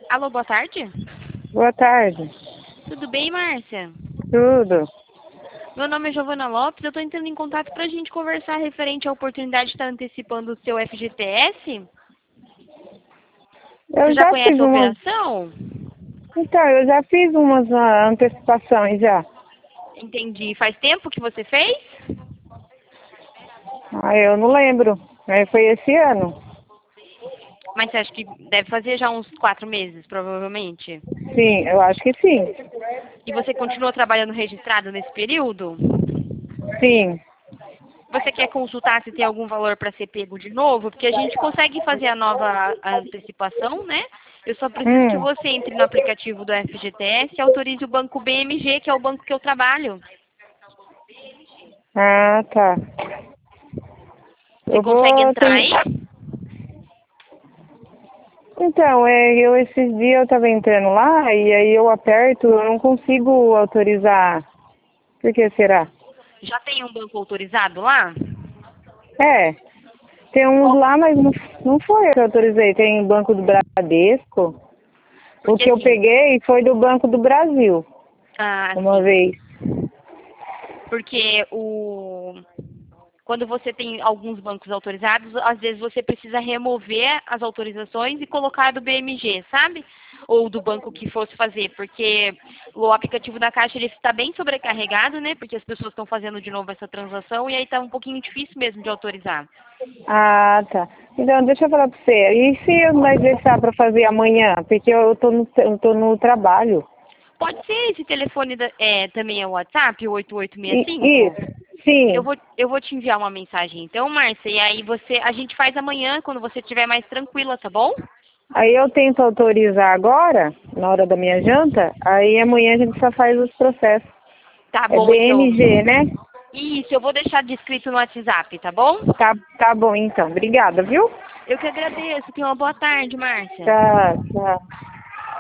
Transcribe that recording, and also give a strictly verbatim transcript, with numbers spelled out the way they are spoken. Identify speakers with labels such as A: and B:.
A: Alô, boa tarde.
B: Boa tarde.
A: Tudo bem, Márcia?
B: Tudo.
A: Meu nome é Giovana Lopes, eu estou entrando em contato para a gente conversar referente à oportunidade de estar antecipando o seu F G T S. Você
B: Eu
A: já
B: já fiz
A: conhece a
B: umas.
A: operação?
B: Então, eu já fiz umas ah, antecipações já.
A: Entendi. Faz tempo que você fez?
B: Ah, eu não lembro. Mas foi esse ano.
A: Mas você acha que deve fazer já uns quatro meses, provavelmente?
B: Sim, eu acho que sim.
A: E você continua trabalhando registrado nesse período?
B: Sim.
A: Você quer consultar se tem algum valor para ser pego de novo? Porque a gente consegue fazer a nova antecipação, né? Eu só preciso que
B: Hum.
A: você entre no aplicativo do F G T S e autorize o banco B M G, que é o banco que eu trabalho.
B: Ah, tá.
A: Você
B: Eu
A: consegue
B: vou.
A: entrar
B: ten-
A: aí?
B: Então, é, eu esses dias eu tava entrando lá e aí eu aperto, eu não consigo autorizar. Por que será?
A: Já tem um banco autorizado lá?
B: É, tem uns
A: Qual-
B: lá, mas não, não foi eu que autorizei. Tem Banco do Bradesco. O
A: Porque
B: que eu
A: assim,
B: peguei foi do Banco do Brasil,
A: ah,
B: uma
A: sim.
B: vez.
A: Porque o quando você tem alguns bancos autorizados, às vezes você precisa remover as autorizações e colocar do B M G, sabe? Ou do banco que fosse fazer, porque o aplicativo da Caixa ele está bem sobrecarregado, né? Porque as pessoas estão fazendo de novo essa transação e aí está um pouquinho difícil mesmo de autorizar.
B: Ah, tá. Então, deixa eu falar pra você. E se nós deixar pra fazer amanhã? Porque eu tô no, eu tô no trabalho.
A: Pode ser esse telefone da- é, também é o WhatsApp, o oito oito seis
B: E,
A: cinco?
B: isso,
A: Eu
B: sim.
A: vou, eu vou te enviar uma mensagem então, Márcia, e aí você, a gente faz amanhã, quando você estiver mais tranquila, tá bom?
B: Aí eu tento autorizar agora, na hora da minha janta, aí amanhã a gente só faz os processos.
A: Tá
B: É
A: bom, então.
B: B M G, né?
A: Isso, eu vou deixar descrito no WhatsApp, tá bom?
B: Tá, tá bom então. Obrigada, viu?
A: Eu que agradeço. Tenha uma boa tarde, Márcia.
B: Tá, tá.